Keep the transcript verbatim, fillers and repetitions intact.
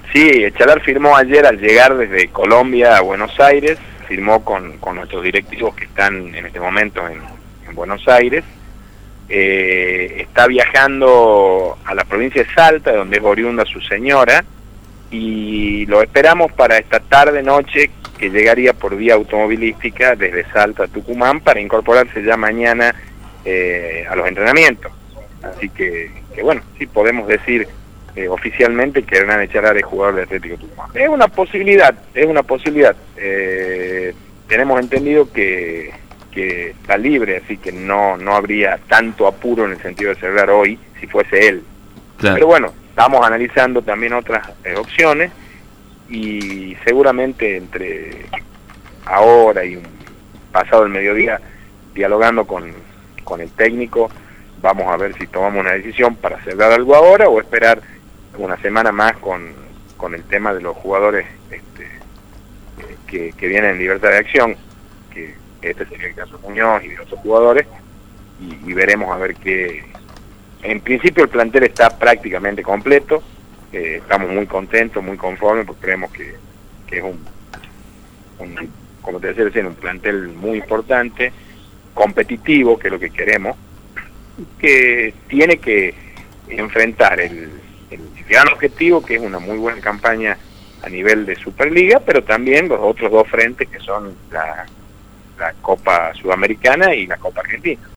Sí, Echalar firmó ayer al llegar desde Colombia a Buenos Aires, firmó con, con nuestros directivos que están en este momento en, en Buenos Aires. Eh, está viajando a la provincia de Salta, donde es oriunda su señora, y lo esperamos para esta tarde noche, que llegaría por vía automovilística desde Salta a Tucumán para incorporarse ya mañana eh, a los entrenamientos. Así que, que bueno, sí podemos decir eh, oficialmente que Hernán Echalar es jugador de Atlético Tucumán. Es una posibilidad, es una posibilidad. Eh, tenemos entendido que, que está libre, así que no, no habría tanto apuro en el sentido de cerrar hoy si fuese él. Claro. Pero bueno, estamos analizando también otras eh, opciones, y seguramente entre ahora y un pasado el mediodía, dialogando con, con el técnico, vamos a ver si tomamos una decisión para cerrar algo ahora o esperar una semana más con, con el tema de los jugadores este, que, que vienen en libertad de acción, que este sería el caso de Muñoz y de otros jugadores, y, y veremos a ver qué. En principio el plantel está prácticamente completo. Eh, estamos muy contentos, muy conformes, porque creemos que, que es un, un, como te decía recién, un plantel muy importante, competitivo, que es lo que queremos, que tiene que enfrentar el, el gran objetivo, que es una muy buena campaña a nivel de Superliga, pero también los otros dos frentes, que son la, la Copa Sudamericana y la Copa Argentina.